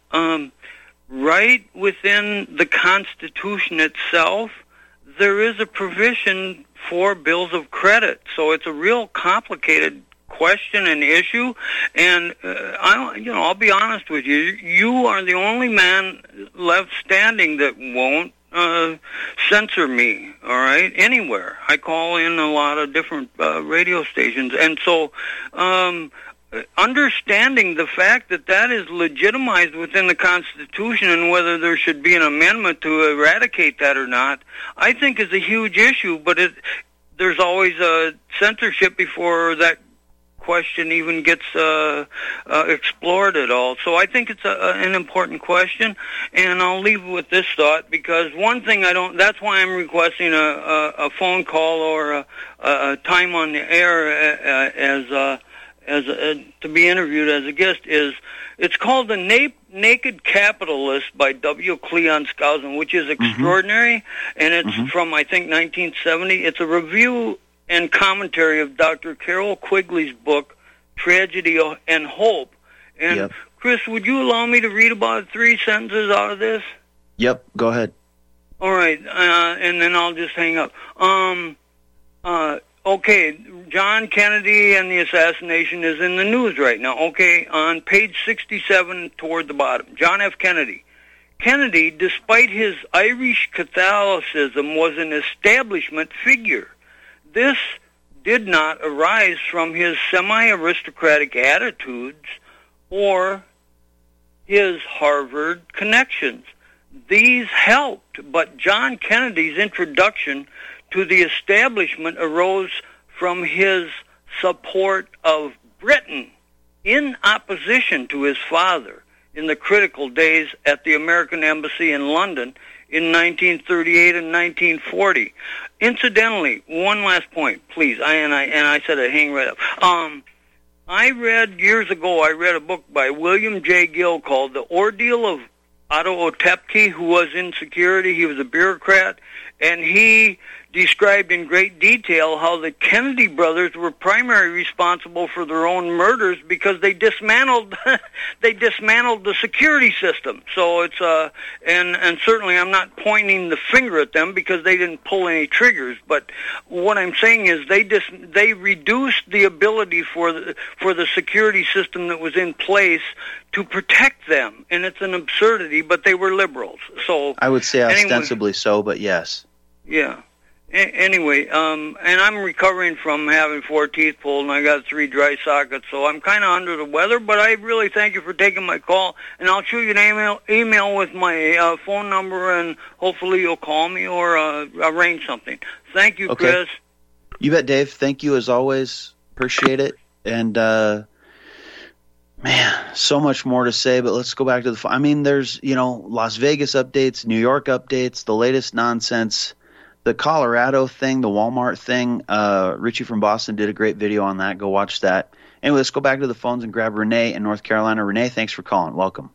Right within the Constitution itself, there is a provision for bills of credit. So it's a real complicated question and issue. And I'll be honest with you. You are the only man left standing that won't censor me, all right, anywhere. I call in a lot of different radio stations. And so understanding the fact that is legitimized within the Constitution and whether there should be an amendment to eradicate that or not, I think is a huge issue. But there's always a censorship before that question even gets explored at all. So I think it's an important question, and I'll leave with this thought, because one thing that's why I'm requesting a phone call or a time on the air to be interviewed as a guest. It's called The Naked Capitalist by W. Cleon Skousen, which is extraordinary, and it's from, I think, 1970. It's a review and commentary of Dr. Carol Quigley's book, Tragedy and Hope. And, Chris, would you allow me to read about 3 sentences out of this? Yep, go ahead. All right, and then I'll just hang up. Okay, John Kennedy and the assassination is in the news right now. Okay, on page 67 toward the bottom, John F. Kennedy. Kennedy, despite his Irish Catholicism, was an establishment figure. This did not arise from his semi-aristocratic attitudes or his Harvard connections. These helped, but John Kennedy's introduction to the establishment arose from his support of Britain in opposition to his father in the critical days at the American Embassy in London in 1938 and 1940. Incidentally, one last point, please. I said I'd hang right up. Years ago, I read a book by William J. Gill called The Ordeal of Otto Otepke, who was in security. He was a bureaucrat, and he described in great detail how the Kennedy brothers were primarily responsible for their own murders because they dismantled the security system. So it's and certainly I'm not pointing the finger at them because they didn't pull any triggers. But what I'm saying is they reduced the ability for the security system that was in place to protect them, and it's an absurdity. But they were liberals, so I would say ostensibly so, but yes. Yeah. Anyway, and I'm recovering from having 4 teeth pulled, and I got 3 dry sockets, so I'm kind of under the weather, but I really thank you for taking my call, and I'll shoot you an email with my phone number, and hopefully you'll call me or arrange something. Thank you, okay. Chris. You bet, Dave. Thank you as always. Appreciate it. And, man, so much more to say, but let's go back to there's, Las Vegas updates, New York updates, the latest nonsense, the Colorado thing, the Walmart thing. Richie from Boston did a great video on that. Go watch that. Anyway, let's go back to the phones and grab Renee in North Carolina. Renee, thanks for calling. Welcome.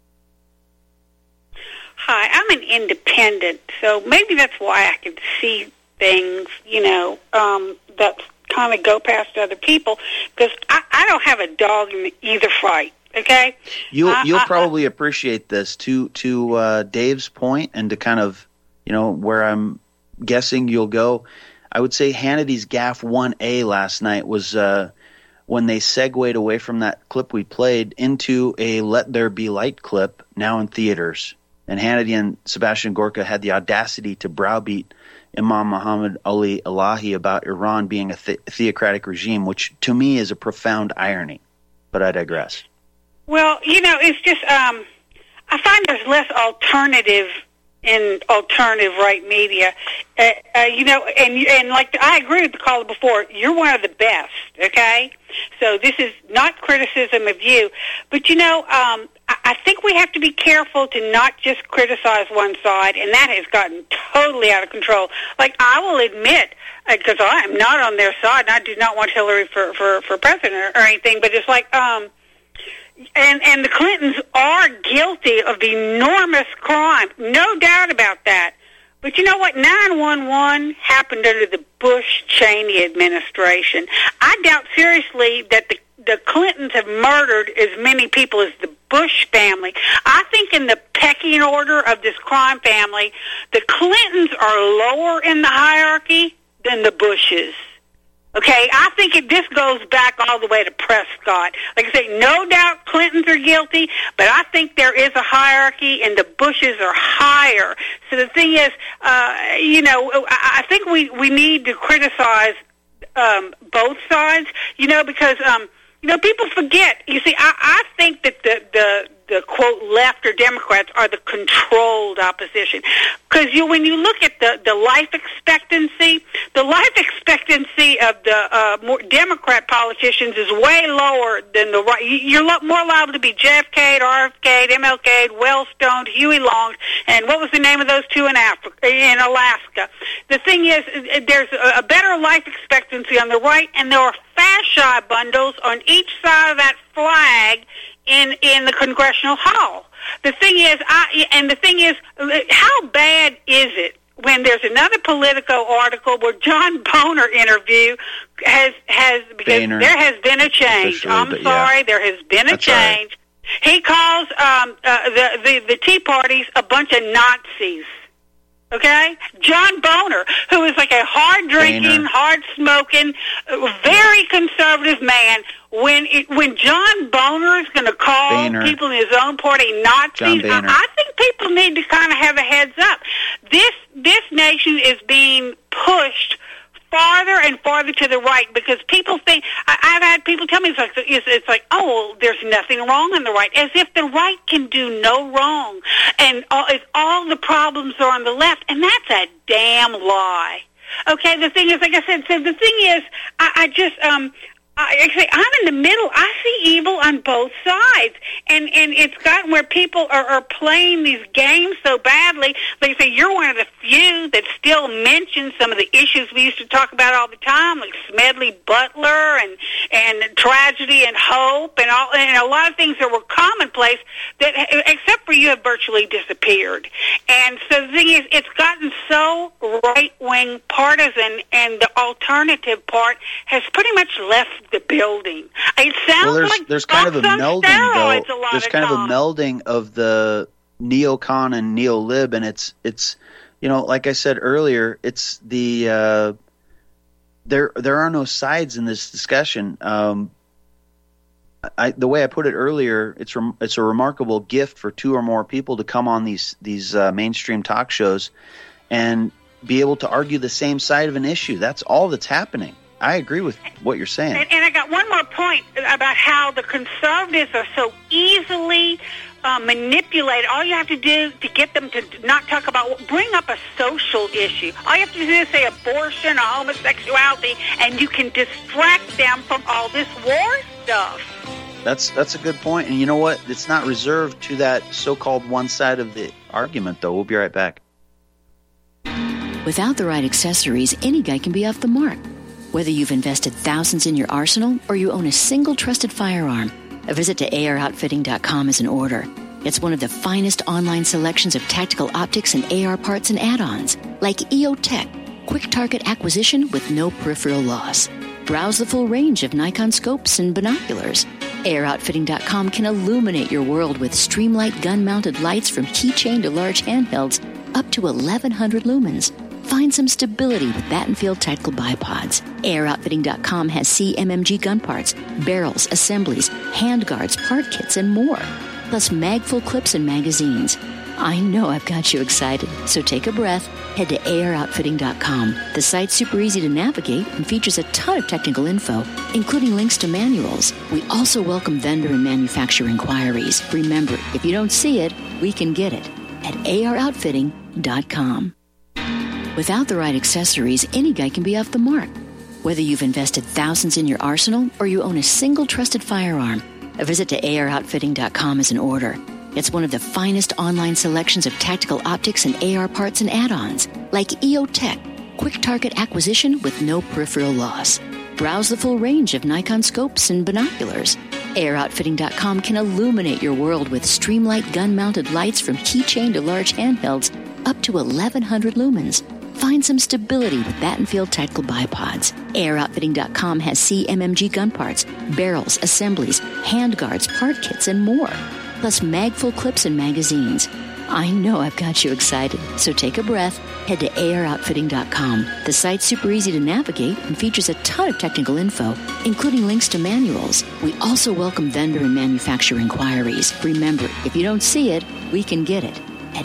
Hi, I'm an independent, so maybe that's why I can see things, that kind of go past other people, because I don't have a dog in either fight, okay? You'll probably appreciate this. To Dave's point, and to kind of, where I'm guessing you'll go, I would say Hannity's Gaffe 1A last night was when they segued away from that clip we played into a Let There Be Light clip now in theaters. And Hannity and Sebastian Gorka had the audacity to browbeat Imam Muhammad Ali Elahi about Iran being a theocratic regime, which to me is a profound irony. But I digress. Well, it's just I find there's less alternative in alternative right media. And like I agree with the caller before, you're one of the best, okay? So this is not criticism of you. But, I think we have to be careful to not just criticize one side, and that has gotten totally out of control. Like, I will admit, because I am not on their side, and I do not want Hillary for president or anything, but it's like, and the Clintons are guilty of enormous crime, no doubt about that. But you know what? 9/11 happened under the Bush-Cheney administration. I doubt seriously that the Clintons have murdered as many people as the Bush family. I think in the pecking order of this crime family, the Clintons are lower in the hierarchy than the Bushes. Okay, I think this goes back all the way to Prescott. Like I say, no doubt Clintons are guilty, but I think there is a hierarchy, and the Bushes are higher. So the thing is, I think we need to criticize both sides, because people forget. You see, I think that the quote left or Democrats are the controlled opposition, because when you look at the life expectancy of the more Democrat politicians is way lower than the right. You're more liable to be JFK, RFK, MLK, Wellstone, Huey Long, and what was the name of those two in Alaska? The thing is, there's a better life expectancy on the right, and there are fasci bundles on each side of that flag in the Congressional Hall. The thing is, how bad is it when there's another Politico article where John Boehner interview has because Boehner. There has been a change. There has been a change. Right. He calls the Tea Parties a bunch of Nazis. Okay? John Boehner, who is like a hard-drinking, hard-smoking, very conservative man, when John Boehner is going to call people in his own party Nazis, I think people need to kind of have a heads up. This nation is being pushed farther and farther to the right because people think. I've had people tell me it's like, oh, there's nothing wrong on the right, as if the right can do no wrong, and if all the problems are on the left, and that's a damn lie. Okay, the thing is, like I said, so the thing is, I'm in the middle. I see evil on both sides, and it's gotten where people are playing these games so badly. They say you're one of the few that still mentions some of the issues we used to talk about all the time, like Smedley Butler and tragedy and hope and a lot of things that were commonplace that, except for you, have virtually disappeared. And so the thing is, it's gotten so right-wing partisan, and the alternative part has pretty much left the building. It sounds like there's kind of a melding, though. There's kind of a melding of the neocon and neolib, and it's like I said earlier, it's the there are no sides in this discussion. The way I put it earlier, it's a remarkable gift for two or more people to come on these mainstream talk shows and be able to argue the same side of an issue. That's all that's happening. I agree with what you're saying. And I got got one more point about how the conservatives are so easily manipulated. All you have to do to get them to not talk about, bring up a social issue. All you have to do is say abortion or homosexuality, and you can distract them from all this war stuff. That's a good point. And you know what? It's not reserved to that so-called one side of the argument, though. We'll be right back. Without the right accessories, any guy can be off the mark. Whether you've invested thousands in your arsenal or you own a single trusted firearm, a visit to AROutfitting.com is in order. It's one of the finest online selections of tactical optics and AR parts and add-ons, like EOTech, quick target acquisition with no peripheral loss. Browse the full range of Nikon scopes and binoculars. AROutfitting.com can illuminate your world with Streamlight gun-mounted lights from keychain to large handhelds up to 1,100 lumens. Find some stability with Battenfield Tactical Bipods. AROutfitting.com has CMMG gun parts, barrels, assemblies, handguards, part kits, and more. Plus mag-full clips and magazines. I know I've got you excited, so take a breath. Head to AROutfitting.com. The site's super easy to navigate and features a ton of technical info, including links to manuals. We also welcome vendor and manufacturer inquiries. Remember, if you don't see it, we can get it at AROutfitting.com. Without the right accessories, any guy can be off the mark. Whether you've invested thousands in your arsenal or you own a single trusted firearm, a visit to AROutfitting.com is in order. It's one of the finest online selections of tactical optics and AR parts and add-ons, like EOTech, quick target acquisition with no peripheral loss. Browse the full range of Nikon scopes and binoculars. AROutfitting.com can illuminate your world with Streamlight gun-mounted lights from keychain to large handhelds up to 1,100 lumens. Find some stability with Battenfield Tactical Bipods. AROutfitting.com has CMMG gun parts, barrels, assemblies, handguards, part kits, and more. Plus mag-full clips and magazines. I know I've got you excited, so take a breath. Head to AROutfitting.com. The site's super easy to navigate and features a ton of technical info, including links to manuals. We also welcome vendor and manufacturer inquiries. Remember, if you don't see it, we can get it at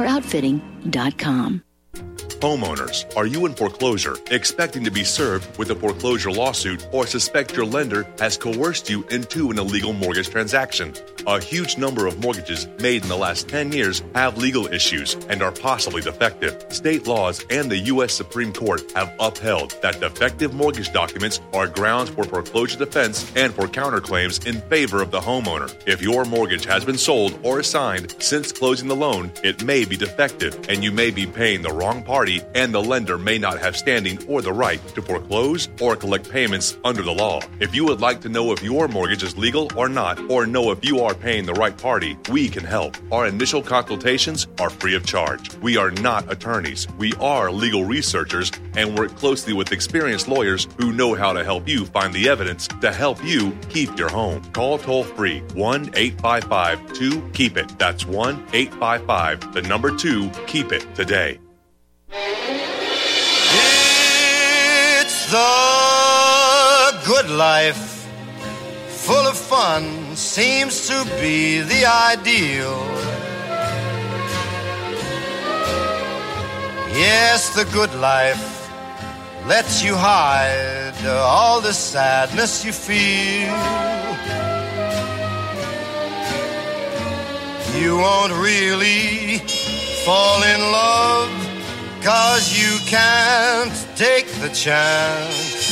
AROutfitting.com. Homeowners, are you in foreclosure, expecting to be served with a foreclosure lawsuit, or suspect your lender has coerced you into an illegal mortgage transaction? A huge number of mortgages made in the last 10 years have legal issues and are possibly defective. State laws and the U.S. Supreme Court have upheld that defective mortgage documents are grounds for foreclosure defense and for counterclaims in favor of the homeowner. If your mortgage has been sold or assigned since closing the loan, it may be defective and you may be paying the wrong party, and the lender may not have standing or the right to foreclose or collect payments under the law. If you would like to know if your mortgage is legal or not, or know if you are paying the right party, we can help. Our initial consultations are free of charge. We are not attorneys. We are legal researchers and work closely with experienced lawyers who know how to help you find the evidence to help you keep your home. Call toll-free 1-855-2-KEEP-IT. That's 1-855-2-KEEP-IT today. It's the good life, full of fun, seems to be the ideal. Yes, the good life lets you hide all the sadness you feel. You won't really fall in love, 'cause you can't take the chance.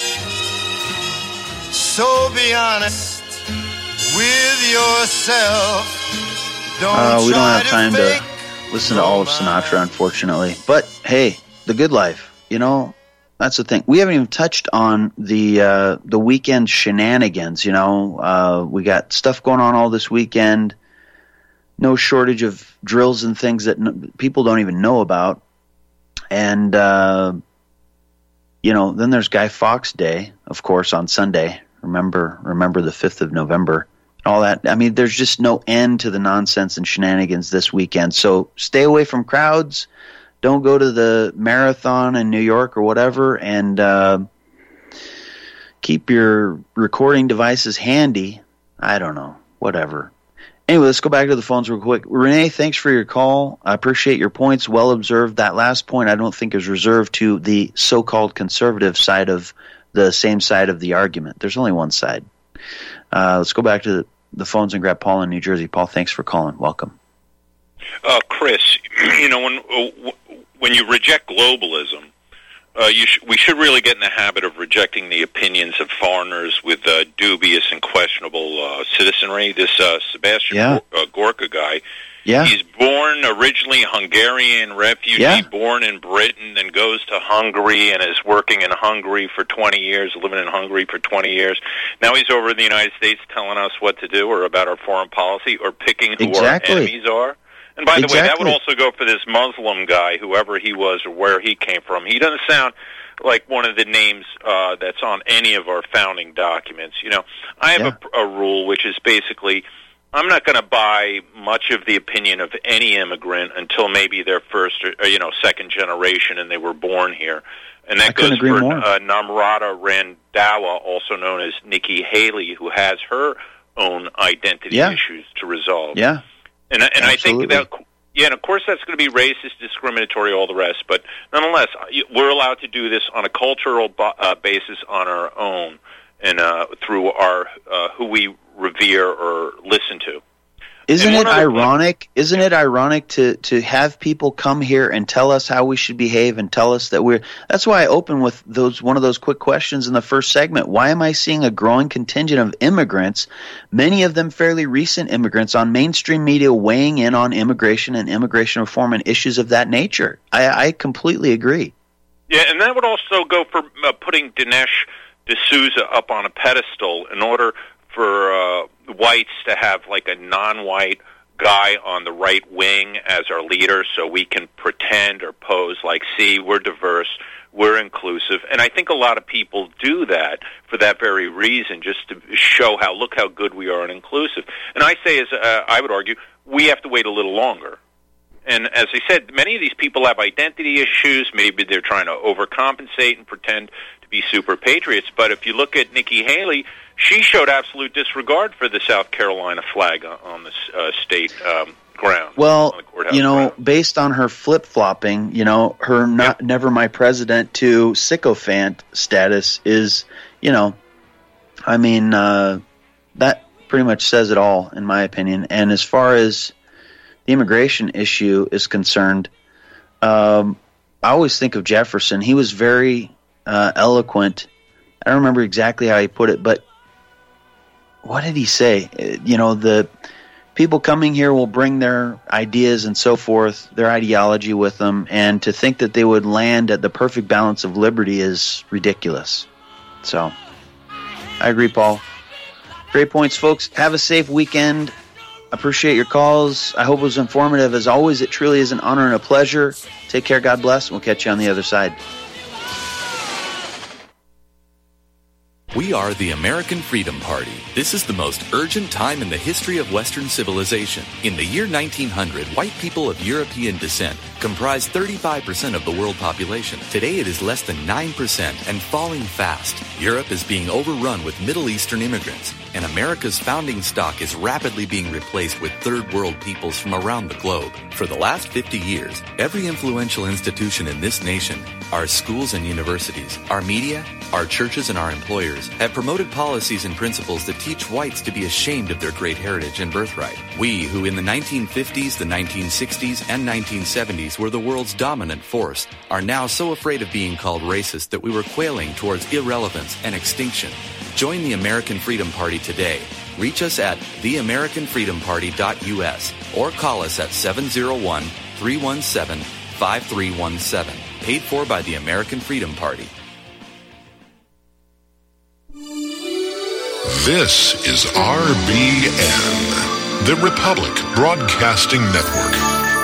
So be honest with yourself. We don't have time to listen to all of Sinatra, unfortunately. But hey, the good life, you know, that's the thing. We haven't even touched on the weekend shenanigans, you know. We got stuff going on all this weekend. No shortage of drills and things that people don't even know about. And, you know, then there's Guy Fawkes Day, of course, on Sunday. Remember the 5th of November. All that. I mean, there's just no end to the nonsense and shenanigans this weekend. So stay away from crowds. Don't go to the marathon in New York or whatever. And keep your recording devices handy. I don't know. Whatever. Anyway, let's go back to the phones real quick. Renee, thanks for your call. I appreciate your points. Well observed. That last point I don't think is reserved to the so-called conservative side of the same side of the argument. There's only one side. Let's go back to the phones and grab Paul in New Jersey. Paul, thanks for calling. Welcome. Chris, when you reject globalism, we should really get in the habit of rejecting the opinions of foreigners with dubious and questionable citizenry. This Sebastian Gorka guy, he's born originally Hungarian refugee, born in Britain, then goes to Hungary and is working in Hungary for 20 years, living in Hungary for 20 years. Now he's over in the United States telling us what to do or about our foreign policy or picking who our enemies are. And by the way, that would also go for this Muslim guy, whoever he was or where he came from. He doesn't sound like one of the names that's on any of our founding documents. I have a rule, which is basically I'm not going to buy much of the opinion of any immigrant until maybe they're first or second generation and they were born here. And that goes for Namrata Randhawa, also known as Nikki Haley, who has her own identity issues to resolve. Yeah. And I think that, and of course that's going to be racist, discriminatory, all the rest. But nonetheless, we're allowed to do this on a cultural basis on our own and through our who we revere or listen to. Isn't it ironic? Isn't it ironic to have people come here and tell us how we should behave and tell us that we're? That's why I opened with one of those quick questions in the first segment. Why am I seeing a growing contingent of immigrants, many of them fairly recent immigrants, on mainstream media weighing in on immigration and immigration reform and issues of that nature? I completely agree. Yeah, and that would also go for putting Dinesh D'Souza up on a pedestal in order for whites to have like a non-white guy on the right wing as our leader so we can pretend or pose like, see, we're diverse, we're inclusive. And I think a lot of people do that for that very reason, just to show look how good we are and inclusive. And I say, I would argue, we have to wait a little longer. And as I said, many of these people have identity issues. Maybe they're trying to overcompensate and pretend to be super patriots. But if you look at Nikki Haley, she showed absolute disregard for the South Carolina flag on the state ground. Well, based on her flip-flopping, her never my president to sycophant status is, that pretty much says it all, in my opinion. And as far as the immigration issue is concerned, I always think of Jefferson. He was very eloquent. I don't remember exactly how he put it, but what did he say? The people coming here will bring their ideas and so forth, their ideology with them, and to think that they would land at the perfect balance of liberty is ridiculous. So, I agree, Paul. Great points, folks. Have a safe weekend. Appreciate your calls. I hope it was informative. As always, it truly is an honor and a pleasure. Take care. God bless. We'll catch you on the other side. We are the American Freedom Party. This is the most urgent time in the history of Western civilization. In the year 1900, white people of European descent comprised 35% of the world population. Today it is less than 9% and falling fast. Europe is being overrun with Middle Eastern immigrants, and America's founding stock is rapidly being replaced with third world peoples from around the globe. For the last 50 years, every influential institution in this nation, our schools and universities, our media, our churches and our employers have promoted policies and principles that teach whites to be ashamed of their great heritage and birthright. We, who in the 1950s, the 1960s, and 1970s were the world's dominant force, are now so afraid of being called racist that we were quailing towards irrelevance and extinction. Join the American Freedom Party today. Reach us at theamericanfreedomparty.us or call us at 701-317-5317. Paid for by the American Freedom Party. This is RBN, the Republic Broadcasting Network.